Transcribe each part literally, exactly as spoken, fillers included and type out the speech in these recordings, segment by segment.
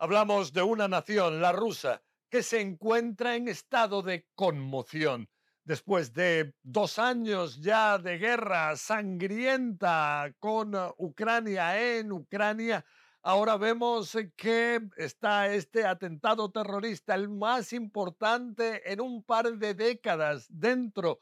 Hablamos de una nación, la rusa, que se encuentra en estado de conmoción. Después de dos años ya de guerra sangrienta con uh, Ucrania en Ucrania, ahora vemos eh, que está este atentado terrorista, el más importante en un par de décadas dentro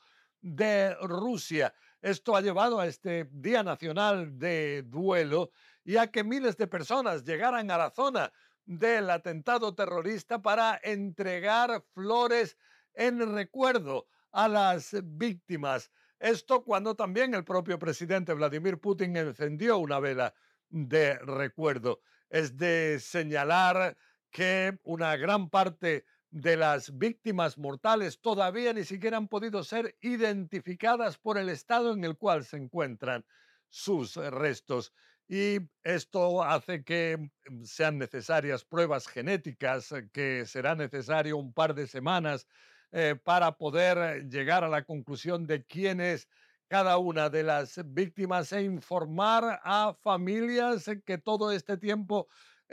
de Rusia. Esto ha llevado a este Día Nacional de Duelo y a que miles de personas llegaran a la zona del atentado terrorista para entregar flores en recuerdo a las víctimas. Esto cuando también el propio presidente Vladimir Putin encendió una vela de recuerdo. Es de señalar que una gran parte de las víctimas mortales todavía ni siquiera han podido ser identificadas por el estado en el cual se encuentran sus restos. Y esto hace que sean necesarias pruebas genéticas, eh, que será necesario un par de semanas eh, para poder eh, llegar a la conclusión de quién es cada una de las víctimas e informar a familias que todo este tiempo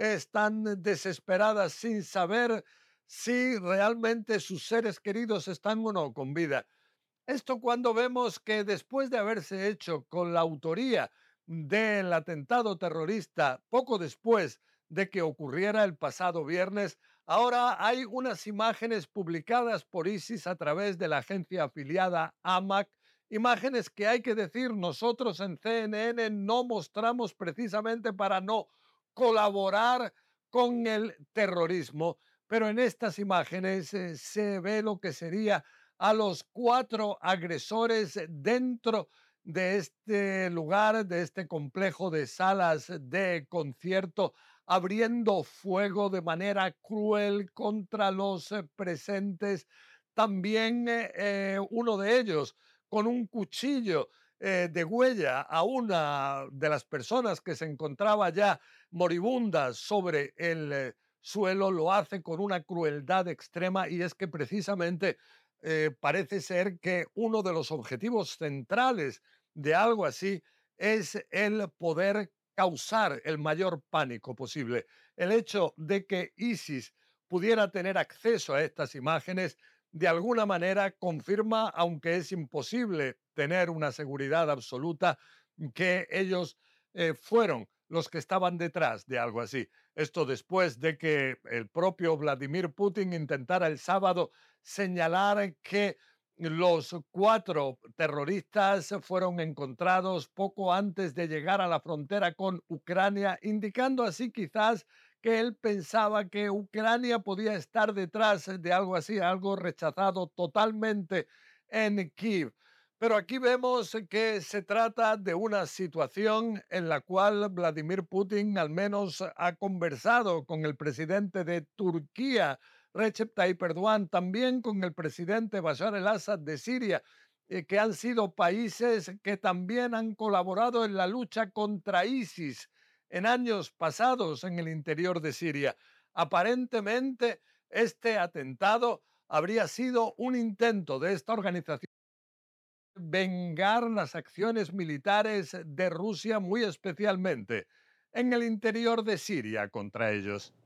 están desesperadas sin saber si realmente sus seres queridos están o no con vida. Esto cuando vemos que después de haberse hecho con la autoría del atentado terrorista poco después de que ocurriera el pasado viernes, ahora hay unas imágenes publicadas por ISIS a través de la agencia afiliada AMAC, imágenes que hay que decir nosotros en C N N no mostramos precisamente para no colaborar con el terrorismo, pero en estas imágenes eh, se ve lo que sería a los cuatro agresores dentro de este lugar, de este complejo de salas de concierto, abriendo fuego de manera cruel contra los eh, presentes. También eh, eh, uno de ellos con un cuchillo eh, de huella a una de las personas que se encontraba ya moribunda sobre el eh, suelo, lo hace con una crueldad extrema y es que precisamente eh, parece ser que uno de los objetivos centrales de algo así es el poder causar el mayor pánico posible. El hecho de que ISIS pudiera tener acceso a estas imágenes de alguna manera confirma, aunque es imposible tener una seguridad absoluta, que ellos eh, fueron los que estaban detrás de algo así. Esto después de que el propio Vladimir Putin intentara el sábado señalar que los cuatro terroristas fueron encontrados poco antes de llegar a la frontera con Ucrania, indicando así quizás que él pensaba que Ucrania podía estar detrás de algo así, algo rechazado totalmente en Kiev. Pero aquí vemos que se trata de una situación en la cual Vladimir Putin al menos ha conversado con el presidente de Turquía, Recep Tayyip Erdogan, también con el presidente Bashar el-Assad de Siria, eh, que han sido países que también han colaborado en la lucha contra ISIS en años pasados en el interior de Siria. Aparentemente, este atentado habría sido un intento de esta organización vengar las acciones militares de Rusia, muy especialmente en el interior de Siria contra ellos.